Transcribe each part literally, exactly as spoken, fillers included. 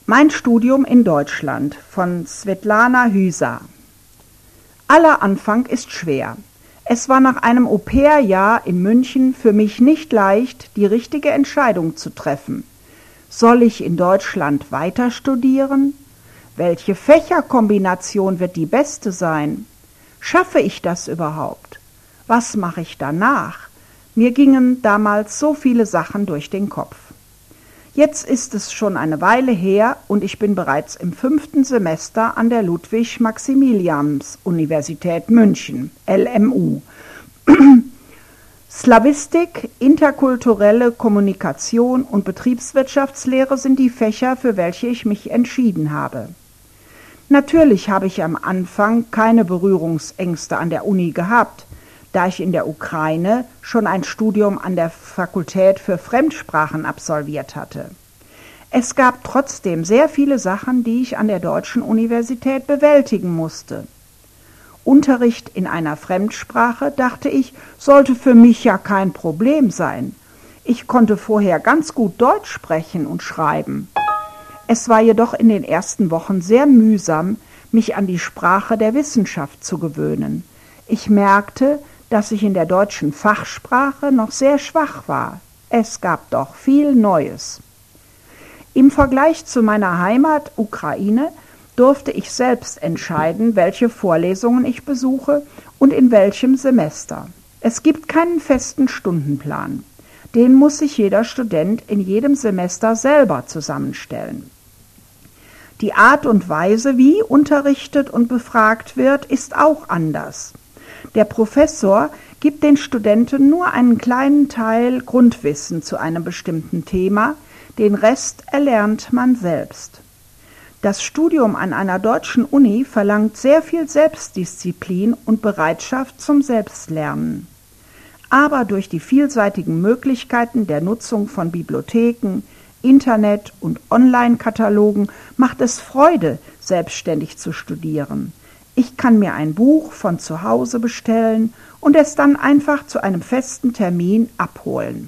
Mein Studium in Deutschland von Svetlana Hysa. Aller Anfang ist schwer. Es war nach einem Au-pair-Jahr in München für mich nicht leicht, die richtige Entscheidung zu treffen. Soll ich in Deutschland weiter studieren? Welche Fächerkombination wird die beste sein? Schaffe ich das überhaupt? Was mache ich danach? Mir gingen damals so viele Sachen durch den Kopf. Jetzt ist es schon eine Weile her und ich bin bereits im fünften Semester an der Ludwig-Maximilians-Universität München, L M U. Slawistik, interkulturelle Kommunikation und Betriebswirtschaftslehre sind die Fächer, für welche ich mich entschieden habe. Natürlich habe ich am Anfang keine Berührungsängste an der Uni gehabt, da ich in der Ukraine schon ein Studium an der Fakultät für Fremdsprachen absolviert hatte. Es gab trotzdem sehr viele Sachen, die ich an der deutschen Universität bewältigen musste. Unterricht in einer Fremdsprache, dachte ich, sollte für mich ja kein Problem sein. Ich konnte vorher ganz gut Deutsch sprechen und schreiben. Es war jedoch in den ersten Wochen sehr mühsam, mich an die Sprache der Wissenschaft zu gewöhnen. Ich merkte, dass ich in der deutschen Fachsprache noch sehr schwach war. Es gab doch viel Neues. Im Vergleich zu meiner Heimat Ukraine durfte ich selbst entscheiden, welche Vorlesungen ich besuche und in welchem Semester. Es gibt keinen festen Stundenplan. Den muss sich jeder Student in jedem Semester selber zusammenstellen. Die Art und Weise, wie unterrichtet und befragt wird, ist auch anders. Der Professor gibt den Studenten nur einen kleinen Teil Grundwissen zu einem bestimmten Thema, den Rest erlernt man selbst. Das Studium an einer deutschen Uni verlangt sehr viel Selbstdisziplin und Bereitschaft zum Selbstlernen. Aber durch die vielseitigen Möglichkeiten der Nutzung von Bibliotheken, Internet und Online-Katalogen macht es Freude, selbstständig zu studieren. Ich kann mir ein Buch von zu Hause bestellen und es dann einfach zu einem festen Termin abholen.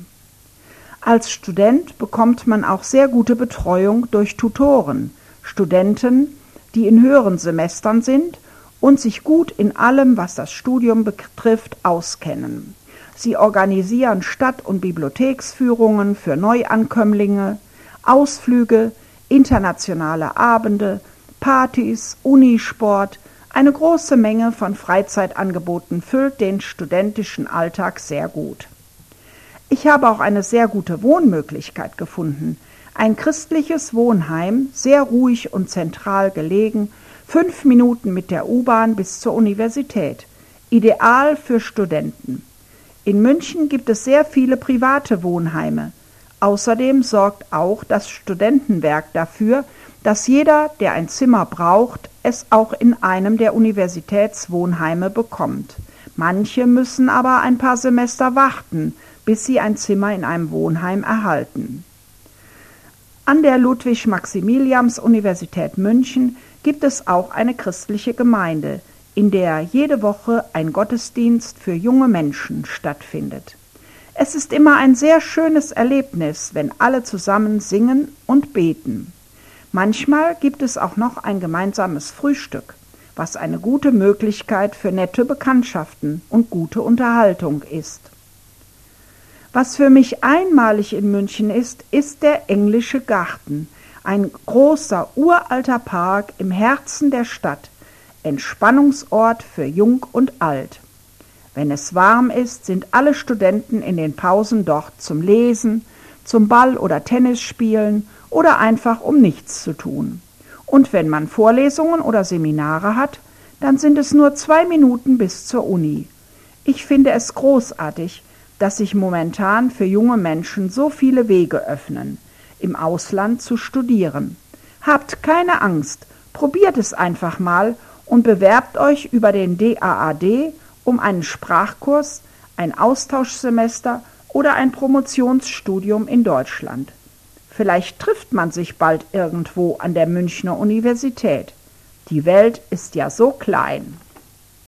Als Student bekommt man auch sehr gute Betreuung durch Tutoren, Studenten, die in höheren Semestern sind und sich gut in allem, was das Studium betrifft, auskennen. Sie organisieren Stadt- und Bibliotheksführungen für Neuankömmlinge, Ausflüge, internationale Abende, Partys, Unisport. Eine große Menge von Freizeitangeboten füllt den studentischen Alltag sehr gut. Ich habe auch eine sehr gute Wohnmöglichkeit gefunden. Ein christliches Wohnheim, sehr ruhig und zentral gelegen, fünf Minuten mit der U-Bahn bis zur Universität. Ideal für Studenten. In München gibt es sehr viele private Wohnheime. Außerdem sorgt auch das Studentenwerk dafür, dass jeder, der ein Zimmer braucht, es auch in einem der Universitätswohnheime bekommt. Manche müssen aber ein paar Semester warten, bis sie ein Zimmer in einem Wohnheim erhalten. An der Ludwig-Maximilians-Universität München gibt es auch eine christliche Gemeinde, in der jede Woche ein Gottesdienst für junge Menschen stattfindet. Es ist immer ein sehr schönes Erlebnis, wenn alle zusammen singen und beten. Manchmal gibt es auch noch ein gemeinsames Frühstück, was eine gute Möglichkeit für nette Bekanntschaften und gute Unterhaltung ist. Was für mich einmalig in München ist, ist der Englische Garten, ein großer, uralter Park im Herzen der Stadt, Entspannungsort für Jung und Alt. Wenn es warm ist, sind alle Studenten in den Pausen dort zum Lesen, zum Ball- oder Tennisspielen oder einfach um nichts zu tun. Und wenn man Vorlesungen oder Seminare hat, dann sind es nur zwei Minuten bis zur Uni. Ich finde es großartig, dass sich momentan für junge Menschen so viele Wege öffnen, im Ausland zu studieren. Habt keine Angst, probiert es einfach mal und bewerbt euch über den D A A D um einen Sprachkurs, ein Austauschsemester oder ein Promotionsstudium in Deutschland. Vielleicht trifft man sich bald irgendwo an der Münchner Universität. Die Welt ist ja so klein.